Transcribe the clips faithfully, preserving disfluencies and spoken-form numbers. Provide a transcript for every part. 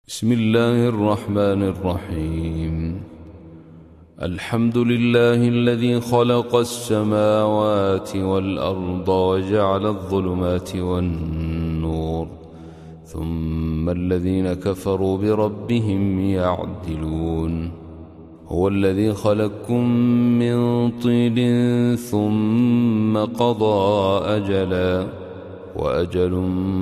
بسم الله الرحمن الرحيم. الحمد لله الذي خلق السماوات والأرض وجعل الظلمات والنور، ثم الذين كفروا بربهم يعدلون. هو الذي خلقكم من طين ثم قضى أجلا، وأجل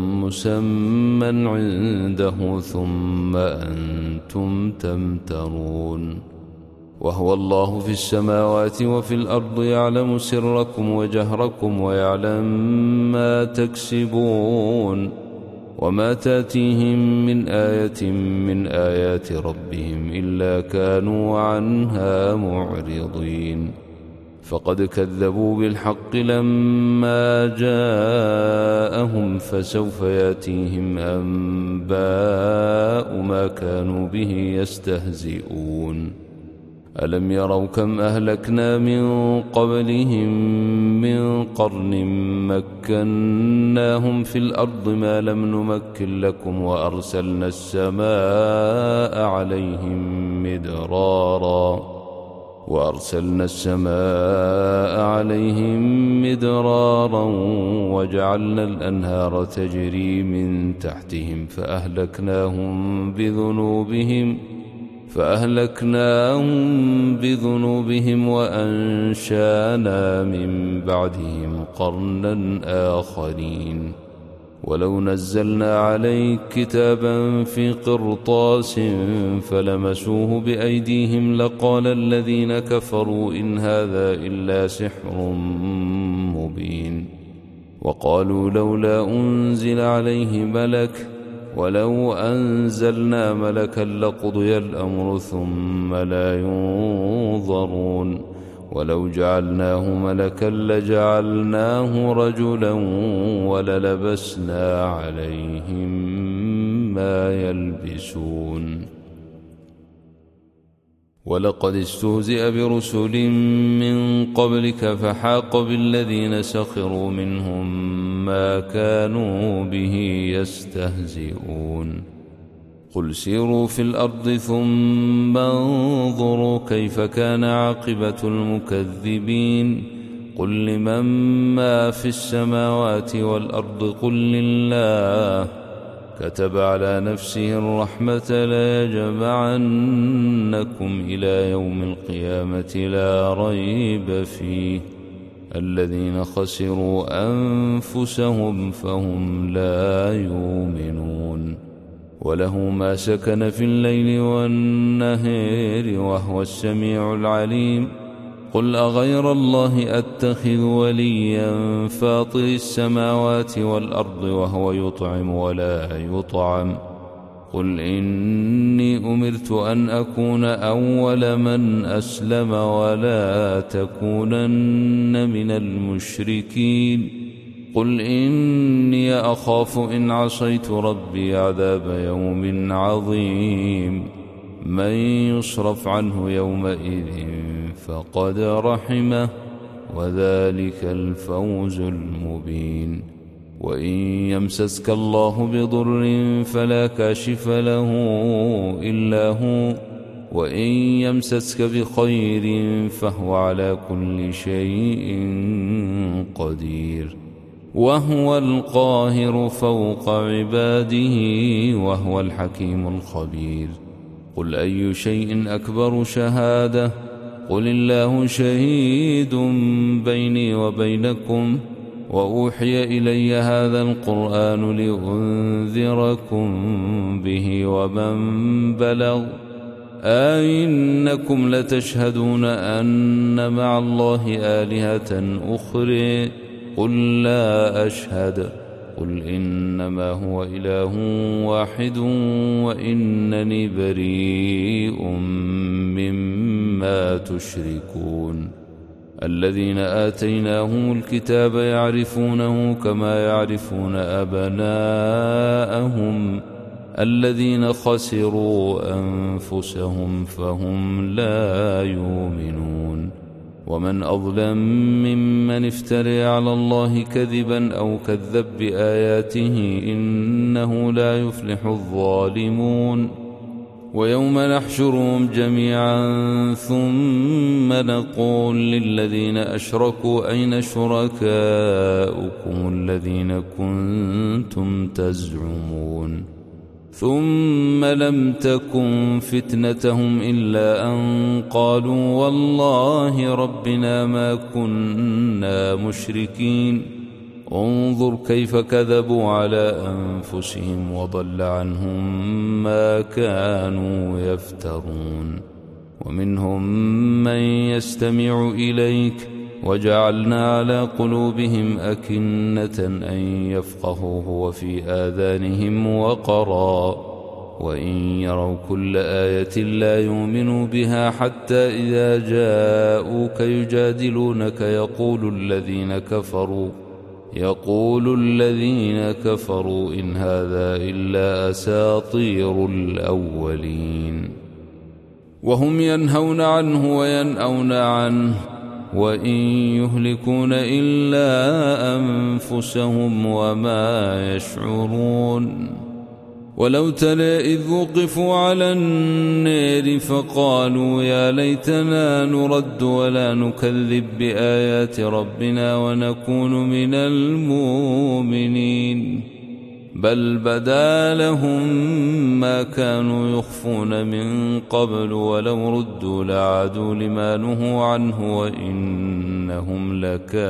مسمى عنده ثم أنتم تمترون. وهو الله في السماوات وفي الأرض، يعلم سركم وجهركم ويعلم ما تكسبون، وما تأتيهم من آية من آيات ربهم إلا كانوا عنها معرضين. فقد كذبوا بالحق لما جاءهم، فسوف يأتيهم أنباء ما كانوا به يستهزئون. ألم يروا كم أهلكنا من قبلهم من قرن مكناهم في الأرض ما لم نمكن لكم، وأرسلنا السماء عليهم مدرارا وأرسلنا السماء عليهم مدرارا وجعلنا الأنهار تجري من تحتهم فأهلكناهم بذنوبهم فأهلكناهم بذنوبهم وأنشأنا من بعدهم قرنا آخرين. ولو نزلنا عليك كتابا في قرطاس فلمسوه بأيديهم لقال الذين كفروا إن هذا إلا سحر مبين. وقالوا لولا أنزل عليه ملك، ولو أنزلنا ملكا لقضي الأمر ثم لا ينظرون. ولو جعلناه ملكا لجعلناه رجلا وللبسنا عليهم ما يلبسون. ولقد استهزئ برسل من قبلك فحاق بالذين سخروا منهم ما كانوا به يستهزئون. قل سيروا في الأرض ثم انظروا كيف كان عاقبة المكذبين. قل لمن ما في السماوات والأرض قل لله. كتب على نفسه الرحمة ليجمعنكم إلى يوم القيامة لا ريب فيه. الذين خسروا أنفسهم فهم لا يؤمنون. وله ما سكن في الليل والنهار وهو السميع العليم. قل أغير الله أتخذ وليا فاطر السماوات والأرض وهو يطعم ولا يطعم. قل إني أمرت أن أكون أول من أسلم ولا تكونن من المشركين. قل إني أخاف إن عصيت ربي عذاب يوم عظيم. من يصرف عنه يومئذ فقد رحمه، وذلك الفوز المبين. وإن يمسسك الله بضر فلا كاشف له إلا هو، وإن يمسسك بخير فهو على كل شيء قدير. وهو القاهر فوق عباده وهو الحكيم الخبير. قل أي شيء أكبر شهادة؟ قل الله شهيد بيني وبينكم. وأوحي إلي هذا القرآن لأنذركم به ومن بلغ. أئنكم لتشهدون أن مع الله آلهة أخرى؟ قل لا أشهد. قل إنما هو إله واحد وإنني بريء مما تشركون. الذين آتيناهم الكتاب يعرفونه كما يعرفون أبناءهم. الذين خسروا أنفسهم فهم لا يؤمنون. ومن أظلم ممن افترى على الله كذبا أو كذب بآياته إنه لا يفلح الظالمون ويوم نحشرهم جميعا ثم نقول للذين أشركوا أين شركاؤكم الذين كنتم تزعمون ثم لم تكن فتنتهم إلا أن قالوا والله ربنا ما كنا مشركين انظر كيف كذبوا على أنفسهم وضل عنهم ما كانوا يفترون ومنهم من يستمع إليك وجعلنا على قلوبهم أكنة أن يفقهوه وفي آذانهم وقرا وإن يروا كل آية لا يؤمنوا بها حتى إذا جاءوك يجادلونك يقول الذين كفروا يقول الذين كفروا إن هذا إلا أساطير الأولين وهم ينهون عنه وينأون عنه وإن يهلكون إلا أنفسهم وما يشعرون ولو ترى إذ وقفوا على النار فقالوا يا ليتنا نرد ولا نكذب بآيات ربنا ونكون من المؤمنين بل بدا لهم ما كانوا يخفون من قبل ولو ردوا لعادوا لما نهوا عنه وإنهم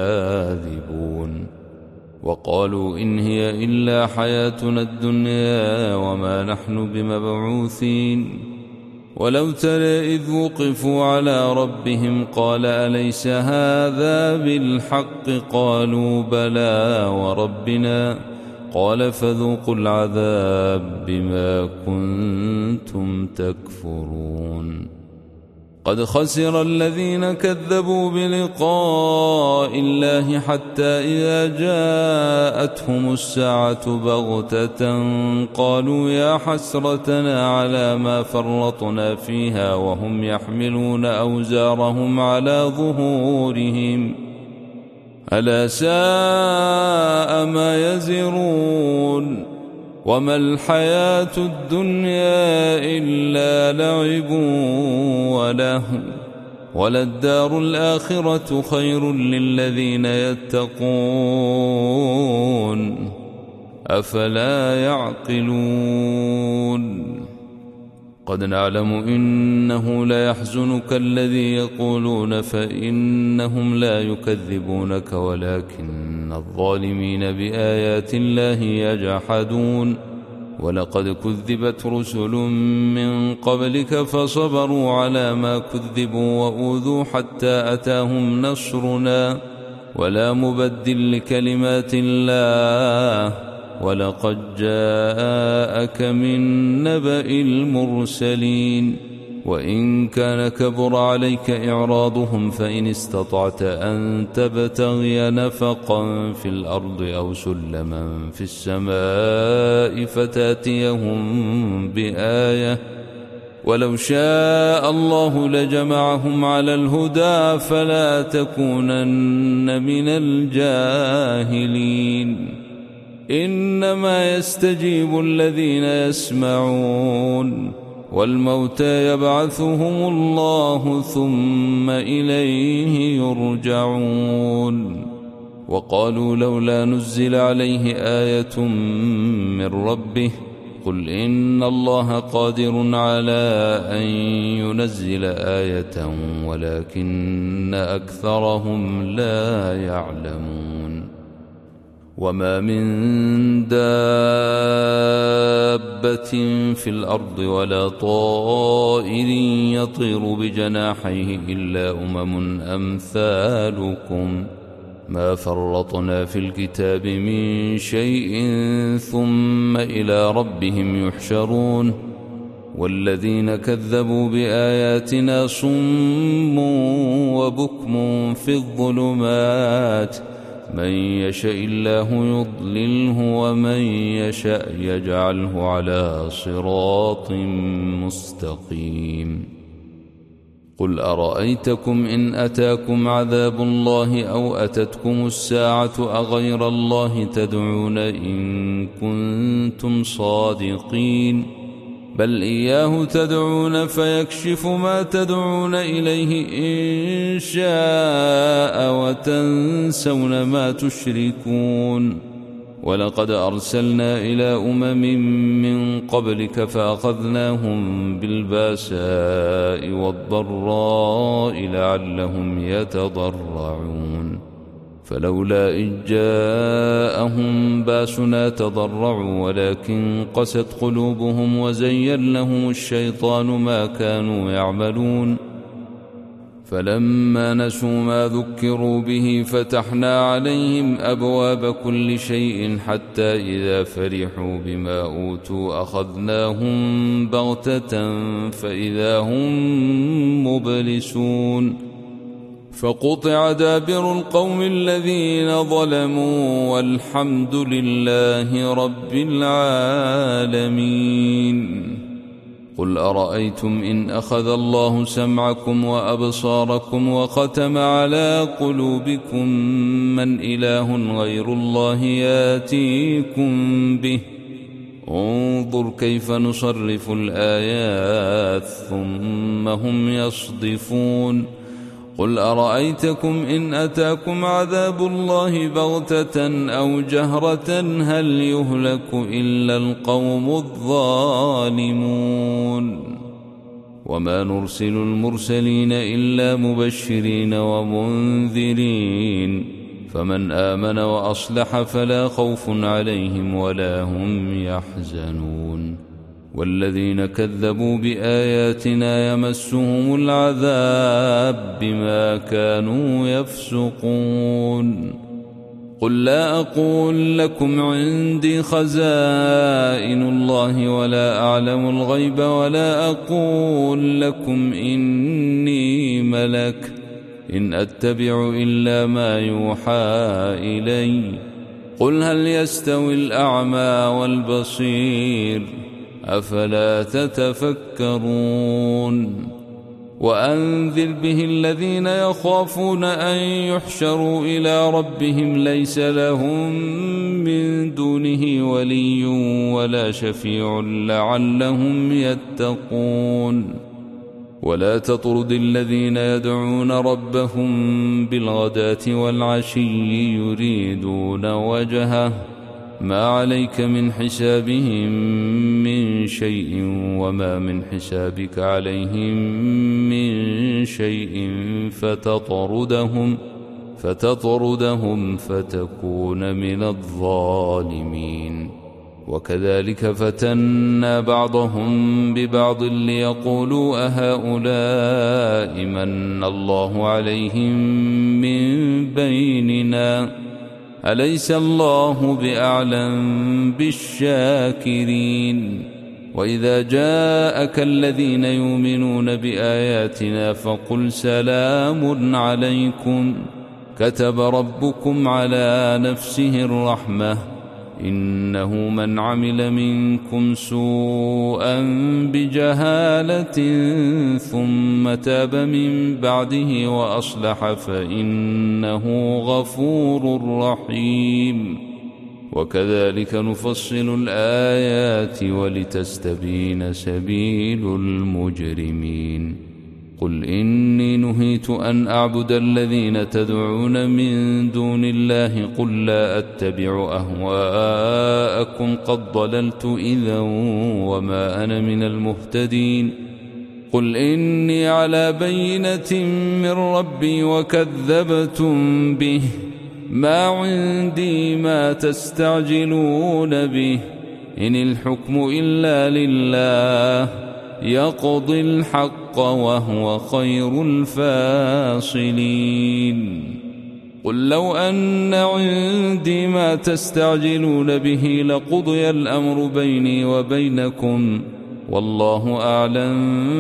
لكاذبون وقالوا إن هي إلا حياتنا الدنيا وما نحن بمبعوثين ولو ترى إذ وقفوا على ربهم قال أليس هذا بالحق قالوا بلى وربنا قال فذوقوا العذاب بما كنتم تكفرون قد خسر الذين كذبوا بلقاء الله حتى إذا جاءتهم الساعة بغتة قالوا يا حسرتنا على ما فرطنا فيها وهم يحملون أوزارهم على ظهورهم ألا ساء ما يزرون وما الحياة الدنيا إلا لعب ولهو وللدار الآخرة خير للذين يتقون أفلا يعقلون قد نعلم إنه ليحزنك الذي يقولون فإنهم لا يكذبونك ولكن الظالمين بآيات الله يجحدون ولقد كذبت رسل من قبلك فصبروا على ما كذبوا وأوذوا حتى أتاهم نصرنا ولا مبدل لكلمات الله ولقد جاءك من نبأ المرسلين وإن كان كبر عليك إعراضهم فإن استطعت أن تبتغي نفقا في الأرض أو سلما في السماء فتاتيهم بآية ولو شاء الله لجمعهم على الهدى فلا تكونن من الجاهلين إنما يستجيب الذين يسمعون والموتى يبعثهم الله ثم إليه يرجعون وقالوا لولا نزل عليه آية من ربه قل إن الله قادر على أن ينزل آية ولكن أكثرهم لا يعلمون وما من دابة في الأرض ولا طائر يطير بجناحيه إلا أمم أمثالكم ما فرطنا في الكتاب من شيء ثم إلى ربهم يحشرون والذين كذبوا بآياتنا صم وبكم في الظلمات من يشاء الله يضلله ومن يشاء يجعله على صراط مستقيم قل أرأيتكم إن أتاكم عذاب الله أو أتتكم الساعة أغير الله تدعون إن كنتم صادقين بل إياه تدعون فيكشف ما تدعون إليه إن شاء وتنسون ما تشركون ولقد أرسلنا إلى أمم من قبلك فأخذناهم بالباساء والضراء لعلهم يتضرعون فلولا إذ جاءهم باسنا تضرعوا ولكن قست قلوبهم وزين لهم الشيطان ما كانوا يعملون فلما نسوا ما ذكروا به فتحنا عليهم أبواب كل شيء حتى إذا فرحوا بما أوتوا أخذناهم بغتة فإذا هم مبلسون فقطع دابر القوم الذين ظلموا والحمد لله رب العالمين قل أرأيتم إن أخذ الله سمعكم وأبصاركم وختم على قلوبكم من إله غير الله ياتيكم به انظر كيف نصرف الآيات ثم هم يصدفون قل أرأيتكم إن أتاكم عذاب الله بغتة أو جهرة هل يهلك إلا القوم الظالمون وما نرسل المرسلين إلا مبشرين ومنذرين فمن آمن وأصلح فلا خوف عليهم ولا هم يحزنون والذين كذبوا بآياتنا يمسهم العذاب بما كانوا يفسقون قل لا أقول لكم عندي خزائن الله ولا أعلم الغيب ولا أقول لكم إني ملك إن أتبع إلا ما يوحى إلي قل هل يستوي الأعمى والبصير أفلا تتفكرون وأنذر به الذين يخافون أن يحشروا إلى ربهم ليس لهم من دونه ولي ولا شفيع لعلهم يتقون ولا تطرد الذين يدعون ربهم بالغداة والعشي يريدون وجهه ما عليك من حسابهم من شيء وما من حسابك عليهم من شيء فتطردهم فتطردهم فتكون من الظالمين وكذلك فتنا بعضهم ببعض ليقولوا أهؤلاء من الله عليهم من بيننا أليس الله بأعلم بالشاكرين وإذا جاءك الذين يؤمنون بآياتنا فقل سلام عليكم كتب ربكم على نفسه الرحمة إنه من عمل منكم سوءا بجهالة ثم تاب من بعده وأصلح فإنه غفور رحيم وكذلك نفصل الآيات ولتستبين سبيل المجرمين قل إني نهيت أن أعبد الذين تدعون من دون الله قل لا أتبع أهواءكم قد ضللت إذا وما أنا من المهتدين قل إني على بينة من ربي وكذبتم به ما عندي ما تستعجلون به إن الحكم إلا لله يقضي الحق وهو خير الفاصلين قل لو أن عندي ما تستعجلون به لقضي الأمر بيني وبينكم والله أعلم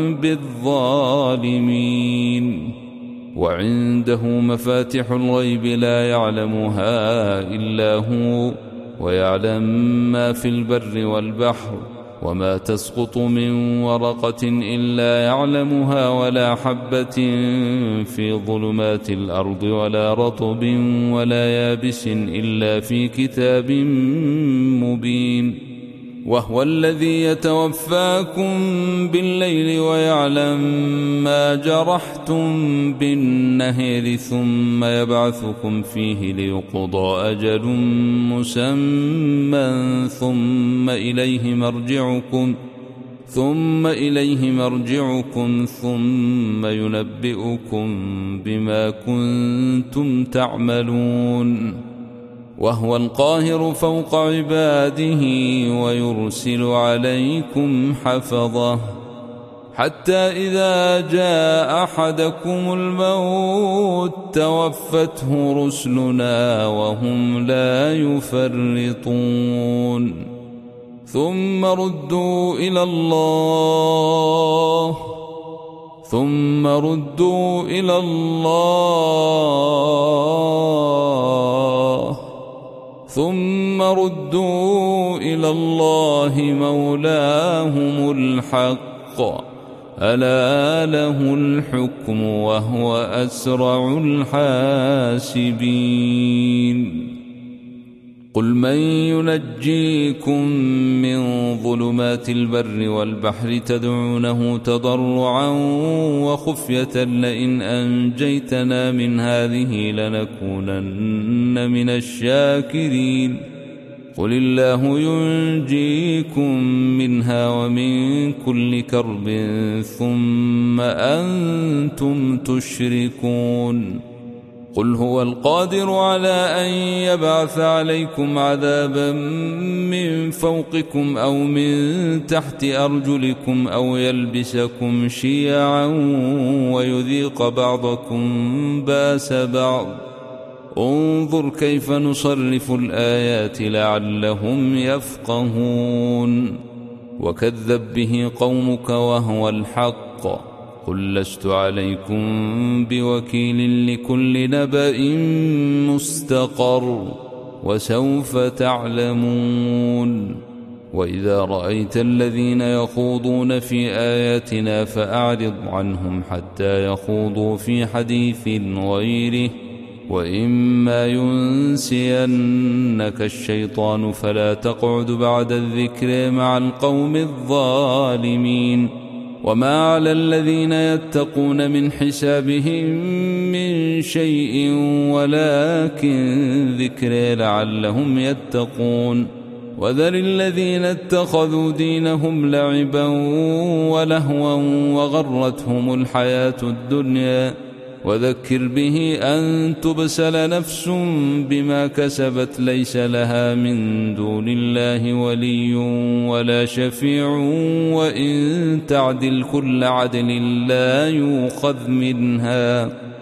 بالظالمين وعنده مفاتح الغيب لا يعلمها إلا هو ويعلم ما في البر والبحر وما تسقط من ورقة إلا يعلمها ولا حبة في ظلمات الأرض ولا رطب ولا يابس إلا في كتاب مبين. وهو الذي يتوفاكم بالليل ويعلم ما جرحتم بالنهار ثم يبعثكم فيه ليقضى أجل مسمى ثم إليه مرجعكم ثم إليه مرجعكم ثم ينبئكم بما كنتم تعملون. وهو القاهر فوق عباده ويرسل عليكم حفظه حتى إذا جاء أحدكم الموت توفته رسلنا وهم لا يفرطون ثم ردوا إلى الله ثم ردوا إلى الله ثم ردوا إلى الله مولاهم الحق ألا له الحكم وهو أسرع الحاسبين. قل من ينجيكم من ظلمات البر والبحر تدعونه تضرعا وخفية لئن أنجيتنا من هذه لنكونن من الشاكرين. قل الله ينجيكم منها ومن كل كرب ثم أنتم تشركون. قل هو القادر على أن يبعث عليكم عذابا من فوقكم أو من تحت أرجلكم أو يلبسكم شيعا ويذيق بعضكم باس بعض. انظر كيف نصرف الآيات لعلهم يفقهون. وكذب به قومك وهو الحق. قل لست عليكم بوكيل لكل نبأ مستقر وسوف تعلمون. وإذا رأيت الذين يخوضون في آياتنا فأعرض عنهم حتى يخوضوا في حديث غيره وإما ينسينك الشيطان فلا تقعد بعد الذكر مع القوم الظالمين. وما على الذين يتقون من حسابهم من شيء ولكن ذكر لعلهم يتقون. وذر الذين اتخذوا دينهم لعبا ولهوا وغرتهم الحياة الدنيا وذكر به أن تبسل نفس بما كسبت ليس لها من دون الله ولي ولا شفيع وإن تعدل كل عدل لا يؤخذ منها.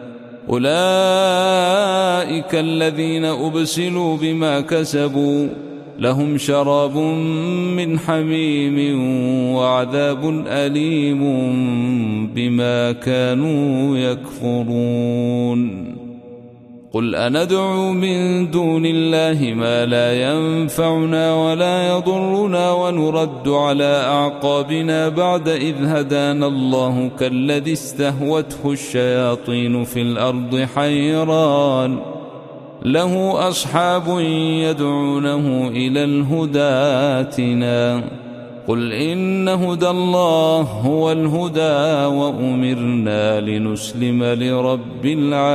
أولئك الذين أبسلوا بما كسبوا لهم شراب من حميم وعذاب أليم بما كانوا يكفرون. قل أندعو من دون الله ما لا ينفعنا ولا يضرنا ونرد على أعقابنا بعد إذ هدانا الله كالذي استهوته الشياطين في الأرض حيران له أصحاب يدعونه إلى الهدى ائتنا. قل إن هدى الله هو الهدى وأمرنا لنسلم لرب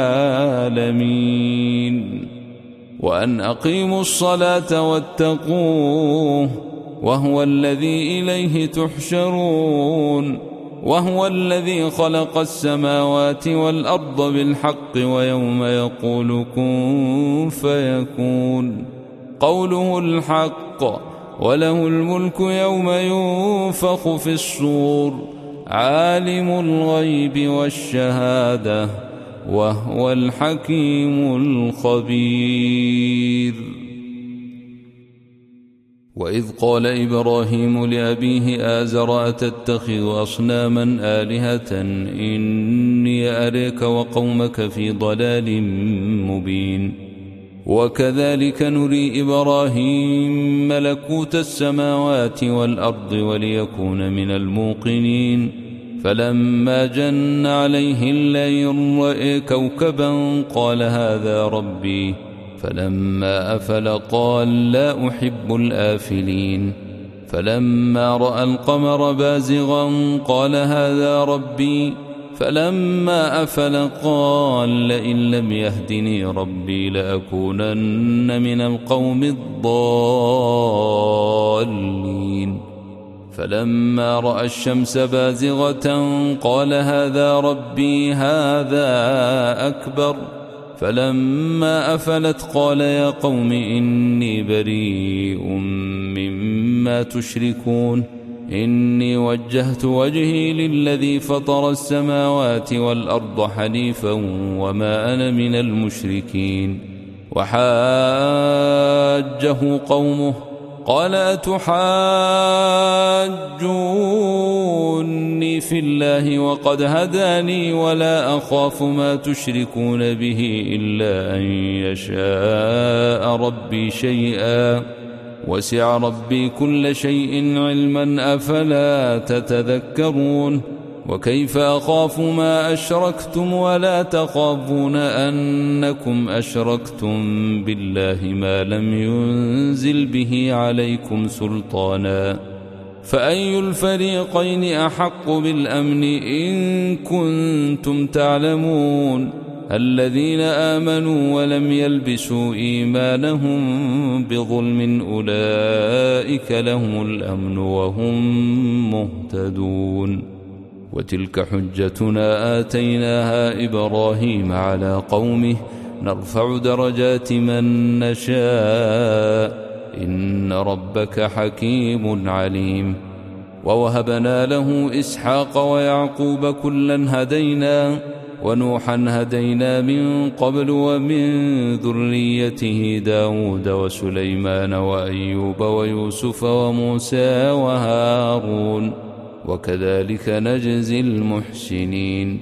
العالمين وأن أقيموا الصلاة واتقوه وهو الذي إليه تحشرون. وهو الذي خلق السماوات والأرض بالحق ويوم يقول كن فيكون قوله الحق وله الملك يوم ينفخ في الصور عالم الغيب والشهادة وهو الحكيم الخبير. وإذ قال إبراهيم لأبيه آزر أتتخذ أصناما آلهة إني أريك وقومك في ضلال مبين. وكذلك نري إبراهيم ملكوت السماوات والأرض وليكون من الموقنين فلما جن عليه الليل رأى كوكبا قال هذا ربي فلما أفل قال لا أحب الآفلين فلما رأى القمر بازغا قال هذا ربي فلما أفل قال لئن لم يهدني ربي لأكونن من القوم الضالين فلما رأى الشمس بازغة قال هذا ربي هذا أكبر فلما أفلت قال يا قوم إني بريء مما تشركون إني وجهت وجهي للذي فطر السماوات والأرض حنيفا وما أنا من المشركين وحاجه قومه قال أتحاجوني في الله وقد هداني ولا أخاف ما تشركون به إلا أن يشاء ربي شيئا وسع ربي كل شيء علما أفلا تتذكرون وكيف أخاف ما أشركتم ولا تخافون أنكم أشركتم بالله ما لم ينزل به عليكم سلطانا فأي الفريقين أحق بالأمن إن كنتم تعلمون الذين آمنوا ولم يلبسوا إيمانهم بظلم أولئك لهم الأمن وهم مهتدون وتلك حجتنا آتيناها إبراهيم على قومه نرفع درجات من نشاء إن ربك حكيم عليم ووهبنا له إسحاق ويعقوب كلا هدينا ونوحا هدينا من قبل ومن ذريته داود وسليمان وأيوب ويوسف وموسى وهارون وكذلك نجزي المحسنين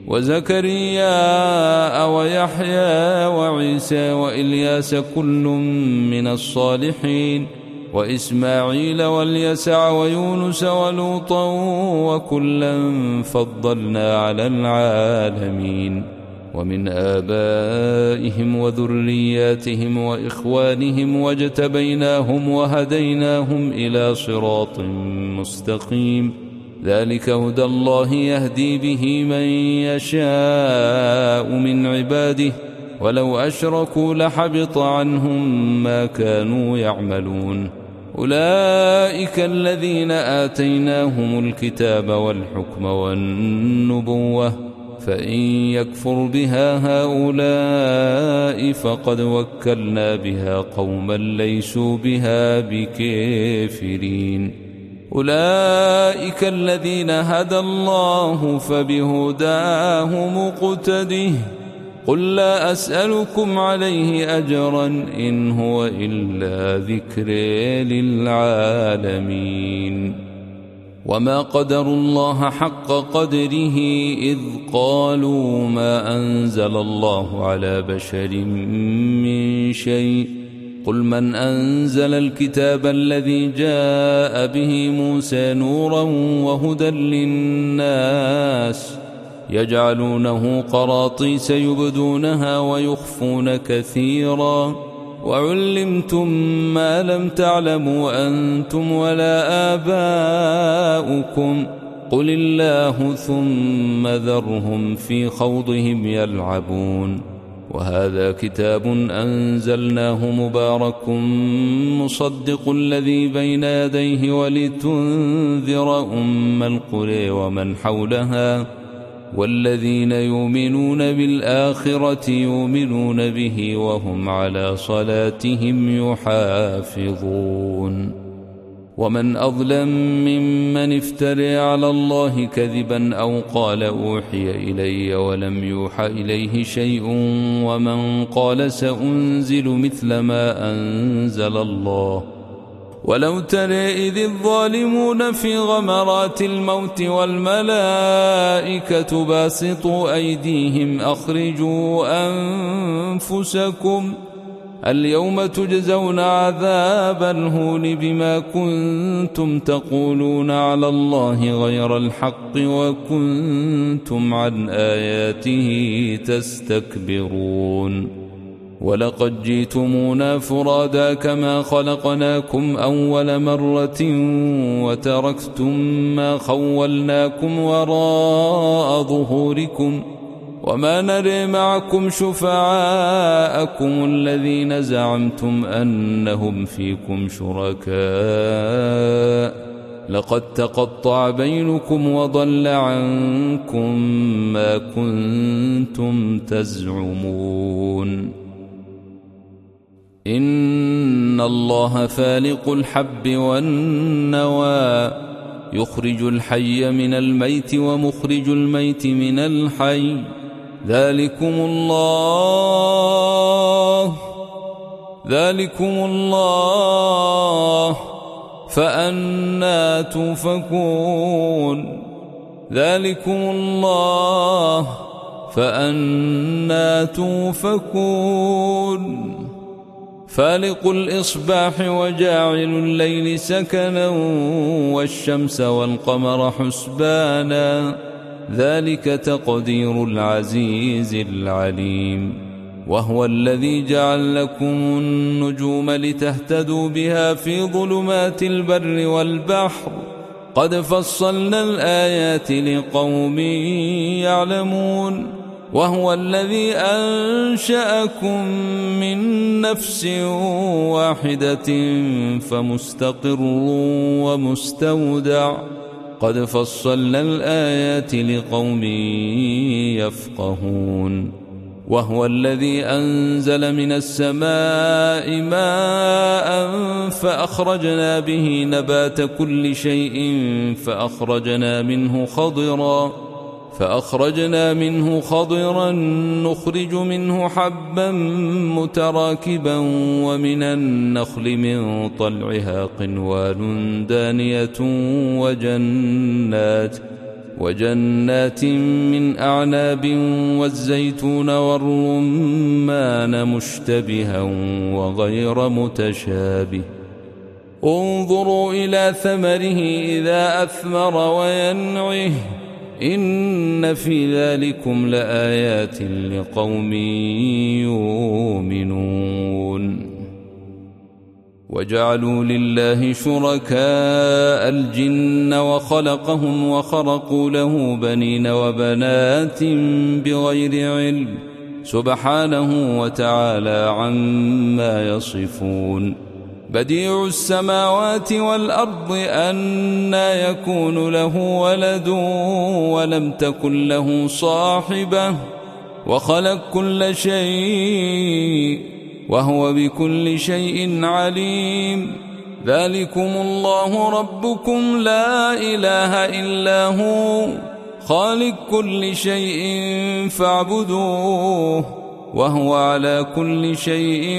وزكريا ويحيى وعيسى وإلياس كل من الصالحين وإسماعيل واليسع ويونس ولوطا وكلا فضلنا على العالمين ومن آبائهم وذرياتهم وإخوانهم واجتبيناهم وهديناهم إلى صراط مستقيم ذلك هدى الله يهدي به من يشاء من عباده ولو أشركوا لحبط عنهم ما كانوا يعملون أولئك الذين آتيناهم الكتاب والحكم والنبوة فإن يكفر بها هؤلاء فقد وكلنا بها قوما ليسوا بها بكافرين أولئك الذين هدى الله فبهداه مقتده قل لا أسألكم عليه أجرا إن هو إلا ذكر للعالمين وما قدروا الله حق قدره إذ قالوا ما أنزل الله على بشر من شيء قل من أنزل الكتاب الذي جاء به موسى نورا وهدى للناس يجعلونه قراطيس يبدونها ويخفون كثيرا وعلمتم ما لم تعلموا أنتم ولا آباؤكم قل الله ثم ذرهم في خوضهم يلعبون وهذا كتاب أنزلناه مبارك مصدق الذي بين يديه ولتنذر أم القرى ومن حولها والذين يؤمنون بالآخرة يؤمنون به وهم على صلاتهم يحافظون ومن أظلم ممن افترى على الله كذبا أو قال أوحي إلي ولم يوحى إليه شيء ومن قال سأنزل مثل ما أنزل الله ولو ترى إذ الظالمون في غمرات الموت والملائكة باسطوا أيديهم أخرجوا أنفسكم اليوم تجزون عذاب الهون بما كنتم تقولون على الله غير الحق وكنتم عن آياته تستكبرون ولقد جئتمونا فرادا كما خلقناكم أول مرة وتركتم ما خولناكم وراء ظهوركم وما نري معكم شفعاءكم الذين زعمتم أنهم فيكم شركاء لقد تقطع بينكم وضل عنكم ما كنتم تزعمون إن الله فالق الحب والنوى يخرج الحي من الميت ومخرج الميت من الحي ذلكم الله ذلكم الله فأنى تؤفكون ذلكم الله فأنى تؤفكون فالق الإصباح وجاعل الليل سكنا والشمس والقمر حسبانا ذلك تقدير العزيز العليم وهو الذي جعل لكم النجوم لتهتدوا بها في ظلمات البر والبحر قد فصلنا الآيات لقوم يعلمون وهو الذي أنشأكم من نفس واحدة فمستقر ومستودع قد فصلنا الآيات لقوم يفقهون وهو الذي أنزل من السماء ماء فأخرجنا به نبات كل شيء فأخرجنا منه خضرا فأخرجنا منه خضرا نخرج منه حبا متراكبا ومن النخل من طلعها قنوان دانية وجنات وجنات من أعناب والزيتون والرمان مشتبها وغير متشابه انظروا إلى ثمره إذا أثمر وينعه إن في ذلكم لآيات لقوم يؤمنون وجعلوا لله شركاء الجن وخلقهم وخرقوا له بنين وبنات بغير علم سبحانه وتعالى عما يصفون بديع السماوات والأرض أنى يكون له ولد ولم تكن له صاحبة وخلق كل شيء وهو بكل شيء عليم ذلكم الله ربكم لا إله إلا هو خالق كل شيء فاعبدوه وهو على كل شيء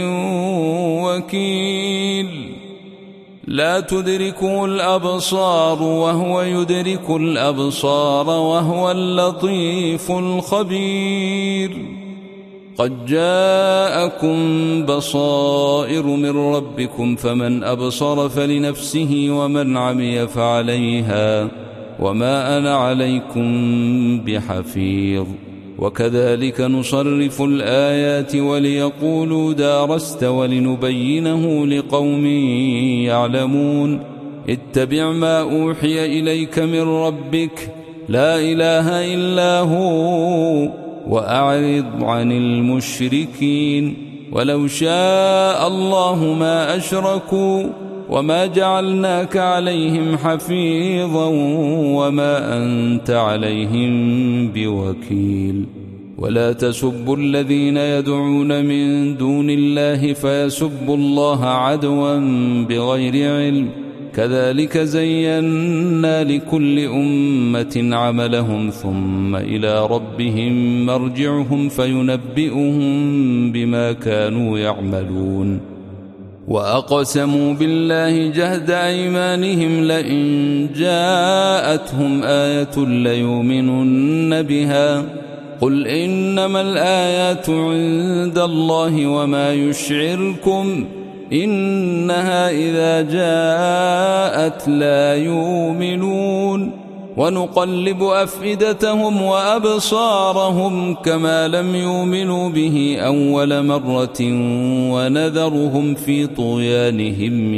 وكيل لا تدركه الأبصار وهو يدرك الأبصار وهو اللطيف الخبير قد جاءكم بصائر من ربكم فمن أبصر فلنفسه ومن عمي فعليها وما أنا عليكم بحفيظ وكذلك نصرف الآيات وليقولوا دارست ولنبينه لقوم يعلمون اتبع ما أوحي إليك من ربك لا إله إلا هو وأعرض عن المشركين ولو شاء الله ما أشركوا وما جعلناك عليهم حفيظا وما أنت عليهم بوكيل ولا تسبوا الذين يدعون من دون الله فيسبوا الله عدوا بغير علم كذلك زينا لكل أمة عملهم ثم إلى ربهم مرجعهم فينبئهم بما كانوا يعملون وأقسموا بالله جهد أيمانهم لئن جاءتهم آية ليؤمنن بها قل إنما الآيات عند الله وما يشعركم إنها إذا جاءت لا يؤمنون ونقلب أفئدتهم وأبصارهم كما لم يؤمنوا به أول مرة ونذرهم في طغيانهم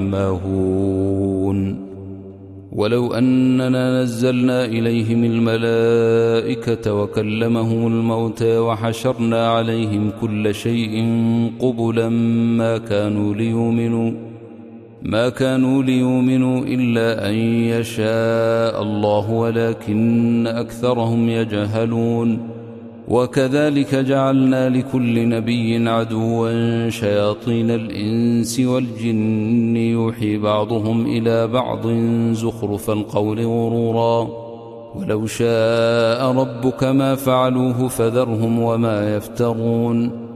يعمهون ولو أننا نزلنا إليهم الملائكة وكلمهم الموتى وحشرنا عليهم كل شيء قبلا ما كانوا ليؤمنوا ما كانوا ليؤمنوا إلا أن يشاء الله ولكن أكثرهم يجهلون وكذلك جعلنا لكل نبي عدوا شياطين الإنس والجن يوحي بعضهم إلى بعض زخرف القول غرورا ولو شاء ربك ما فعلوه فذرهم وما يفترون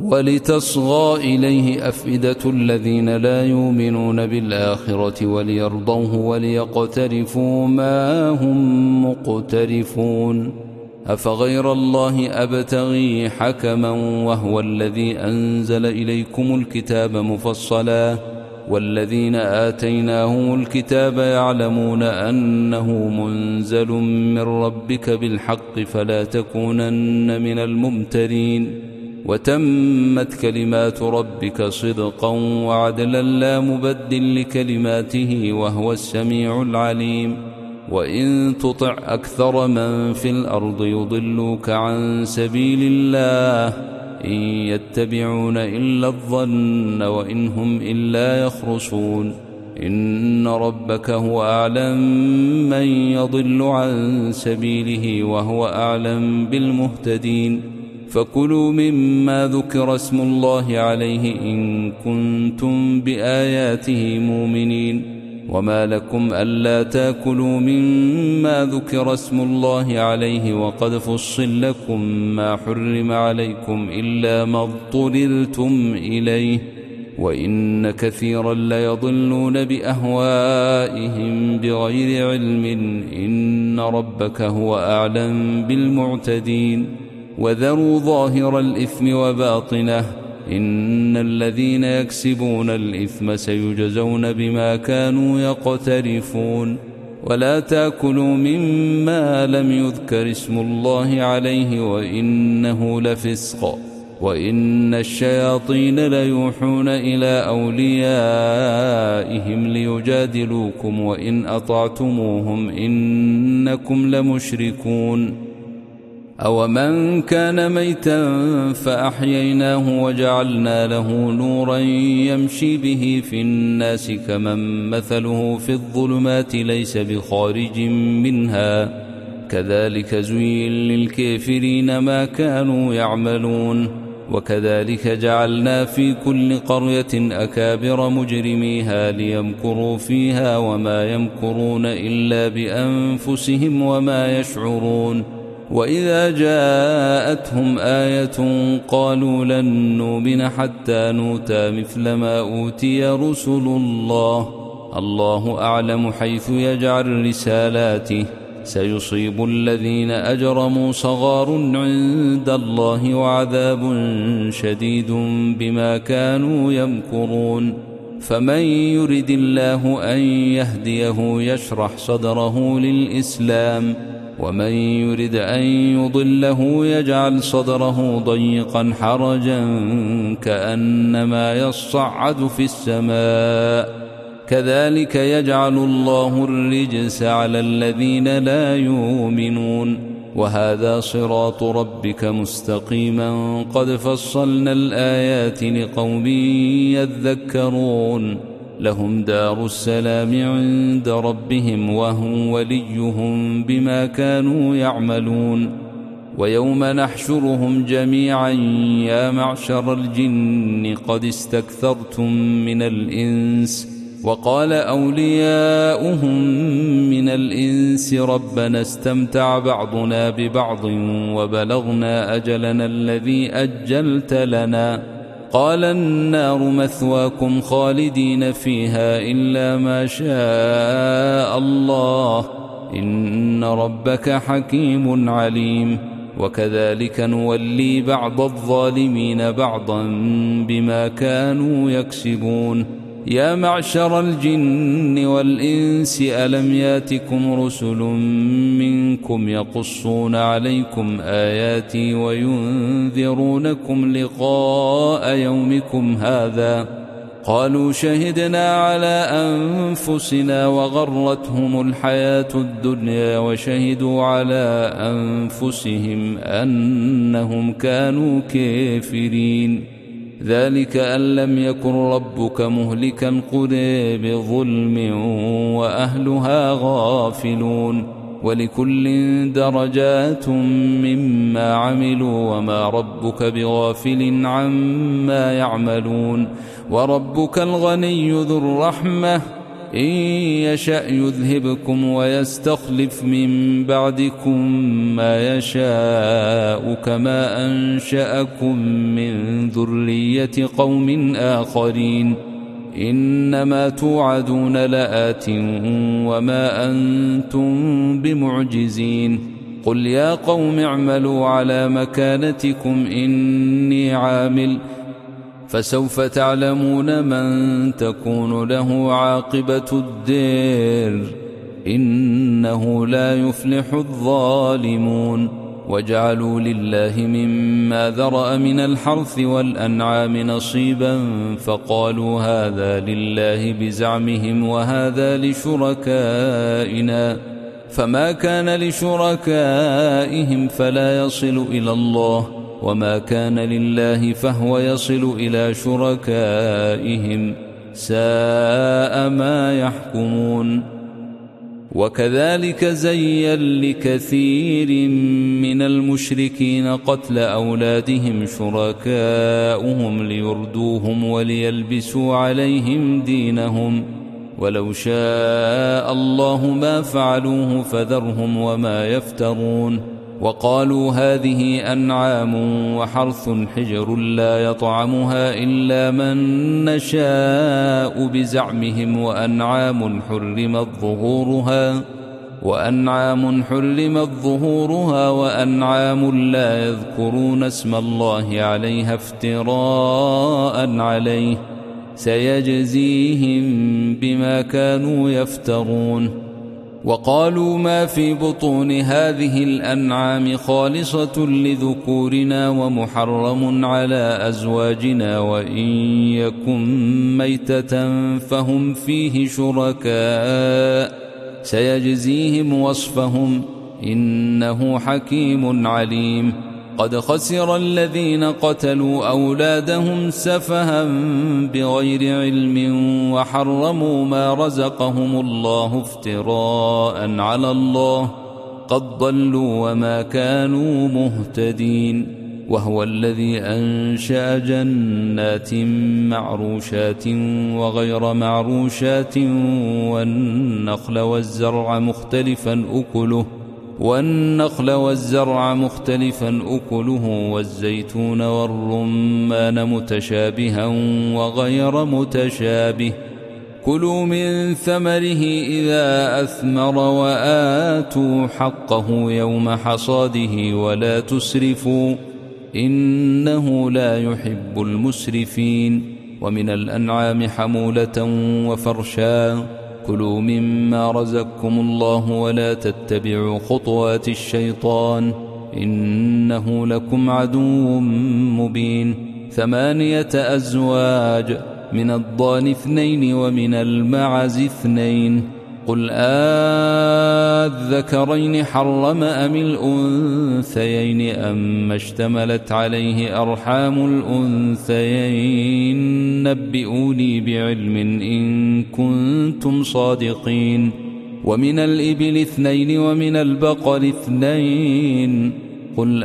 ولتصغى إليه أفئدة الذين لا يؤمنون بالآخرة وليرضوه وليقترفوا ما هم مقترفون أفغير الله أبتغي حكما وهو الذي أنزل إليكم الكتاب مفصلا والذين آتيناهم الكتاب يعلمون أنه منزل من ربك بالحق فلا تكونن من الممترين وتمت كلمات ربك صدقا وعدلا لا مبدل لكلماته وهو السميع العليم وإن تطع أكثر من في الأرض يضلوك عن سبيل الله إن يتبعون إلا الظن وإن هم إلا يخرصون إن ربك هو أعلم من يضل عن سبيله وهو أعلم بالمهتدين فكلوا مما ذكر اسم الله عليه إن كنتم بآياته مؤمنين وما لكم ألا تاكلوا مما ذكر اسم الله عليه وقد فصل لكم ما حرم عليكم إلا ما اضطررتم إليه وإن كثيرا ليضلون بأهوائهم بغير علم إن ربك هو أعلم بالمعتدين وذروا ظاهر الإثم وباطنه إن الذين يكسبون الإثم سيجزون بما كانوا يقترفون ولا تأكلوا مما لم يذكر اسم الله عليه وإنه لفسق وإن الشياطين ليوحون إلى أوليائهم ليجادلوكم وإن أطعتموهم إنكم لمشركون أو من كان ميتا فأحييناه وجعلنا له نورا يمشي به في الناس كمن مثله في الظلمات ليس بخارج منها كذلك زين للكافرين ما كانوا يعملون وكذلك جعلنا في كل قرية أكابر مجرميها ليمكروا فيها وما يمكرون إلا بأنفسهم وما يشعرون وإذا جاءتهم آية قالوا لن نؤمن حتى نؤتى مثل ما أوتي رسل الله الله أعلم حيث يجعل رسالاته سيصيب الذين أجرموا صغار عند الله وعذاب شديد بما كانوا يمكرون فمن يرد الله أن يهديه يشرح صدره للإسلام ومن يرد أن يضله يجعل صدره ضيقا حرجا كأنما يصعد في السماء كذلك يجعل الله الرجس على الذين لا يؤمنون وهذا صراط ربك مستقيما قد فصلنا الآيات لقوم يذكرون لهم دار السلام عند ربهم وهم وليهم بما كانوا يعملون ويوم نحشرهم جميعا يا معشر الجن قد استكثرتم من الإنس وقال أولياؤهم من الإنس ربنا استمتع بعضنا ببعض وبلغنا أجلنا الذي أجلت لنا قال النار مثواكم خالدين فيها إلا ما شاء الله إن ربك حكيم عليم وكذلك نولي بعض الظالمين بعضا بما كانوا يكسبون. يا معشر الجن والإنس ألم ياتكم رسل منكم يقصون عليكم آياتي وينذرونكم لقاء يومكم هذا؟ قالوا شهدنا على أنفسنا وغرتهم الحياة الدنيا وشهدوا على أنفسهم أنهم كانوا كافرين. ذلك أن لم يكن ربك مهلك القرى بظلم وأهلها غافلون. ولكل درجات مما عملوا وما ربك بغافل عما يعملون. وربك الغني ذو الرحمة إن يشأ يذهبكم ويستخلف من بعدكم ما يشاء كما أنشأكم من ذرية قوم آخرين. إنما توعدون لآت وما أنتم بمعجزين. قل يا قوم اعملوا على مكانتكم إني عامل فسوف تعلمون من تكون له عاقبة الدير إنه لا يفلح الظالمون. وجعلوا لله مما ذرأ من الحرث والأنعام نصيبا فقالوا هذا لله بزعمهم وهذا لشركائنا، فما كان لشركائهم فلا يصل إلى الله، وما كان لله فهو يصل إلى شركائهم، ساء ما يحكمون. وكذلك زين لكثير من المشركين قتل أولادهم شركاؤهم ليردوهم وليلبسوا عليهم دينهم، ولو شاء الله ما فعلوه فذرهم وما يفترون. وقالوا هذه أنعام وحرث حجر لا يطعمها إلا من نشاء بزعمهم، وأنعام حرمت ظهورها وأنعام حرمت ظهورها وأنعام لا يذكرون اسم الله عليها افتراء عليه، سيجزيهم بما كانوا يفترون. وقالوا ما في بطون هذه الأنعام خالصة لذكورنا ومحرم على أزواجنا، وإن يكن ميتة فهم فيه شركاء، سيجزيهم وصفهم إنه حكيم عليم. قد خسر الذين قتلوا أولادهم سفها بغير علم وحرموا ما رزقهم الله افتراء على الله، قد ضلوا وما كانوا مهتدين. وهو الذي أنشأ جنات معروشات وغير معروشات والنخل والزرع مختلفا أكله والنخل والزرع مختلفا أكله والزيتون والرمان متشابها وغير متشابه، كلوا من ثمره إذا أثمر وآتوا حقه يوم حصاده ولا تسرفوا إنه لا يحب المسرفين. ومن الأنعام حمولة وفرشا، كلوا مما رزقكم الله ولا تتبعوا خطوات الشيطان إنه لكم عدو مبين. ثمانية أزواج، من الضأن اثنين ومن المعز اثنين، قل آذكرين حرم أم الأنثيين أما اشتملت عليه أرحام الأنثيين، نبئوني بعلم إن كنتم صادقين. ومن الإبل اثنين ومن البقر اثنين، قل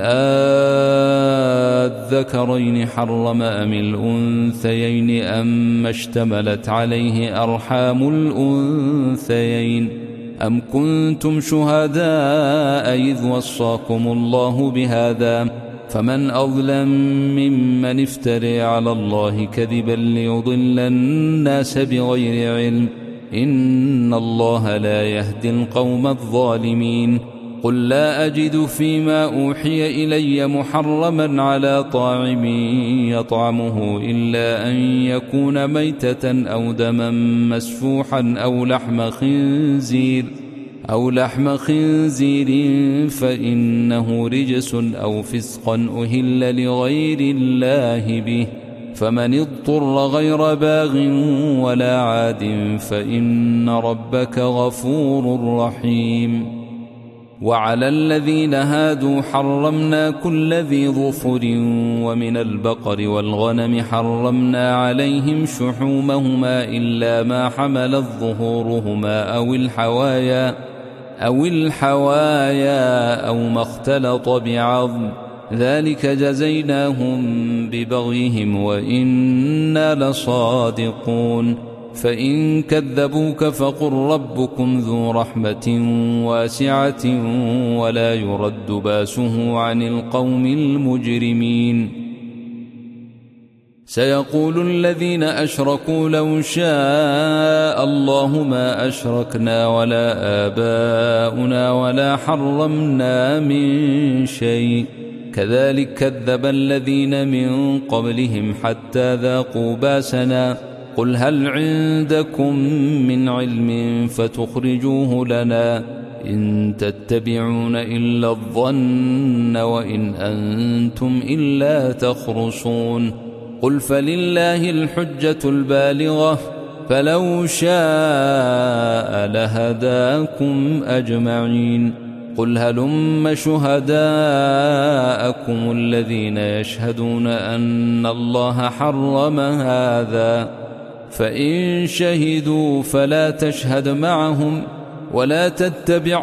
آذكرين حرم أم الأنثيين أما اشتملت عليه أرحام الأنثيين، أم كنتم شهداء إذ وصاكم الله بهذا، فمن أظلم ممن افترى على الله كذبا ليضل الناس بغير علم، إن الله لا يهدي القوم الظالمين. قل لا أجد فيما أوحي إلي محرما على طاعم يطعمه إلا أن يكون ميتة أو دما مسفوحا أو لحم خنزير أو لحم خنزير فإنه رجس أو فسقا أهل لغير الله به، فمن اضطر غير باغ ولا عاد فإن ربك غفور رحيم. وعلى الذين هادوا حرمنا كل ذي ظفر، ومن البقر والغنم حرمنا عليهم شحومهما إلا ما حملت ظهورهما أو الحوايا أو الحوايا أو ما اختلط بعظم، ذلك جزيناهم ببغيهم وإنا لصادقون. فإن كذبوك فقل ربكم ذو رحمة واسعة ولا يرد باسه عن القوم المجرمين. سيقول الذين أشركوا لو شاء الله ما أشركنا ولا آباؤنا ولا حرمنا من شيء، كذلك كذب الذين من قبلهم حتى ذاقوا باسنا. قل هل عندكم من علم فتخرجوه لنا، إن تتبعون إلا الظن وإن أنتم إلا تخرصون. قل فلله الحجة البالغة، فلو شاء لهداكم أجمعين. قل هلم شهداءكم الذين يشهدون أن الله حرم هذا، فإن شهدوا فلا تشهد معهم ولا تتبع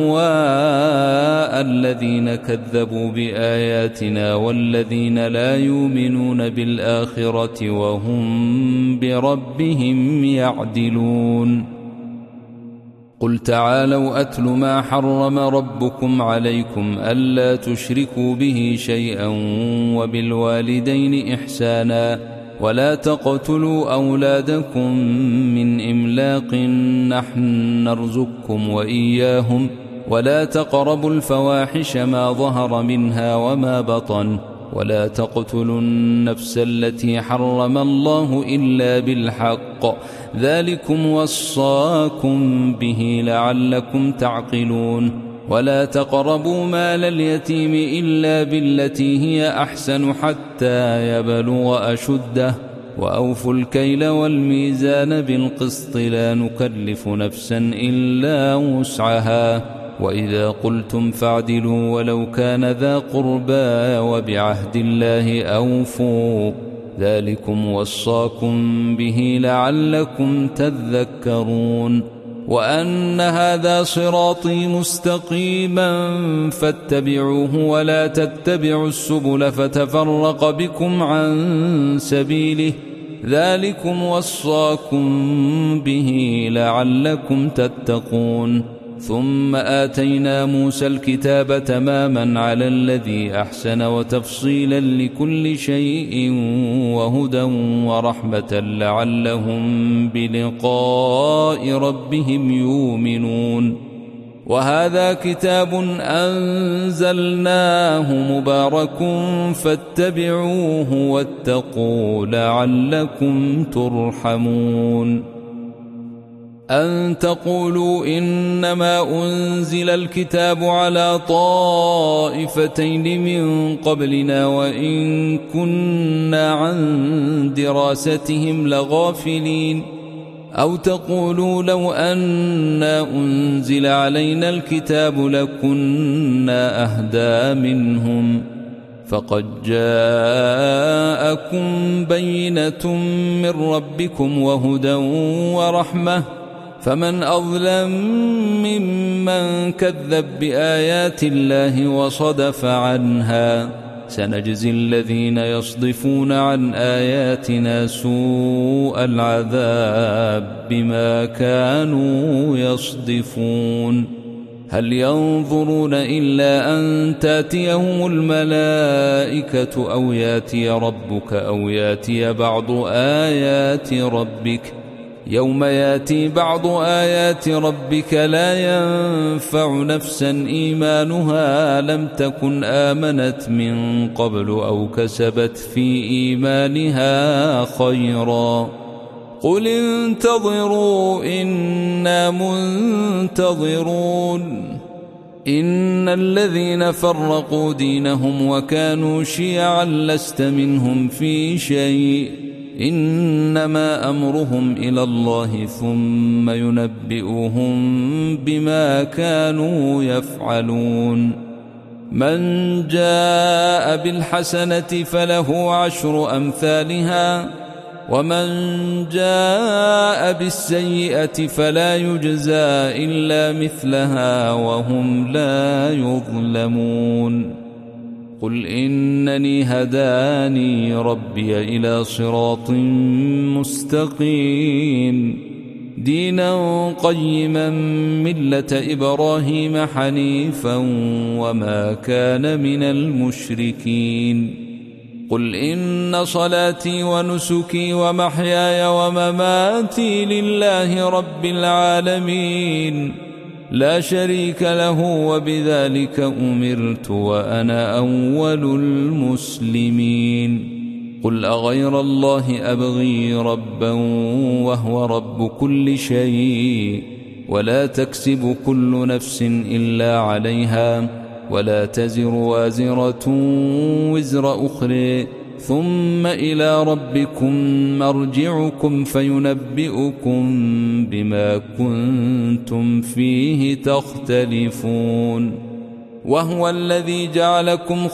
أهواء الذين كذبوا بآياتنا والذين لا يؤمنون بالآخرة وهم بربهم يعدلون. قل تعالوا أتل ما حرم ربكم عليكم ألا تشركوا به شيئا وبالوالدين إحسانا ولا تقتلوا أولادكم من إملاق نحن نرزقكم وإياهم ولا تقربوا الفواحش ما ظهر منها وما بطن ولا تقتلوا النفس التي حرم الله إلا بالحق، ذلكم وصاكم به لعلكم تعقلون. ولا تقربوا مال اليتيم إلا بالتي هي أحسن حتى يبلغ أشده، وأوفوا الكيل والميزان بالقسط لا نكلف نفسا إلا وسعها، وإذا قلتم فاعدلوا ولو كان ذا قربى وبعهد الله أوفوا، ذلكم وصاكم به لعلكم تذكرون. وأن هذا صراطي مستقيما فاتبعوه ولا تتبعوا السبل فتفرق بكم عن سبيله، ذلكم وصاكم به لعلكم تتقون. ثم آتينا موسى الكتاب تماما على الذي أحسن وتفصيلا لكل شيء وهدى ورحمة لعلهم بلقاء ربهم يؤمنون. وهذا كتاب أنزلناه مبارك فاتبعوه واتقوا لعلكم ترحمون. أن تقولوا إنما أنزل الكتاب على طائفتين من قبلنا وإن كنا عن دراستهم لغافلين، أو تقولوا لو أنا أنزل علينا الكتاب لكنا أهدى منهم، فقد جاءكم بينة من ربكم وهدى ورحمة، فمن أظلم ممن كذب بآيات الله وصدف عنها، سنجزي الذين يصدفون عن آياتنا سوء العذاب بما كانوا يصدفون. هل ينظرون إلا أن تأتيهم الملائكة أو يأتي ربك أو يأتي بعض آيات ربك، يوم ياتي بعض آيات ربك لا ينفع نفسا إيمانها لم تكن آمنت من قبل أو كسبت في إيمانها خيرا قل انتظروا إنا منتظرون إن الذين فرقوا دينهم وكانوا شيعا لست منهم في شيء إنما أمرهم إلى الله ثم ينبئهم بما كانوا يفعلون من جاء بالحسنة فله عشر أمثالها ومن جاء بالسيئة فلا يجزى إلا مثلها وهم لا يظلمون قل إنني هداني ربي إلى صراط مستقيم دينا قيما ملة إبراهيم حنيفا وما كان من المشركين قل إن صلاتي ونسكي ومحياي ومماتي لله رب العالمين لا شريك له وبذلك أمرت وأنا أول المسلمين قل أغير الله أبغي ربا وهو رب كل شيء ولا تكسب كل نفس إلا عليها ولا تزر وازرة وزر أخرى ثم إلى ربكم مرجعكم فينبئكم بما كنتم فيه تختلفون وهو الذي جعلكم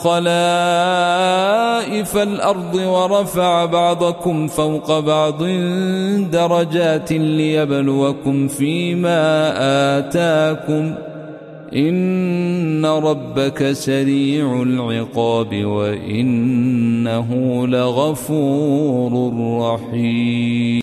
خلائف الأرض ورفع بعضكم فوق بعض درجات ليبلوكم فيما آتاكم إن ربك سريع العقاب وإنه لغفور رحيم.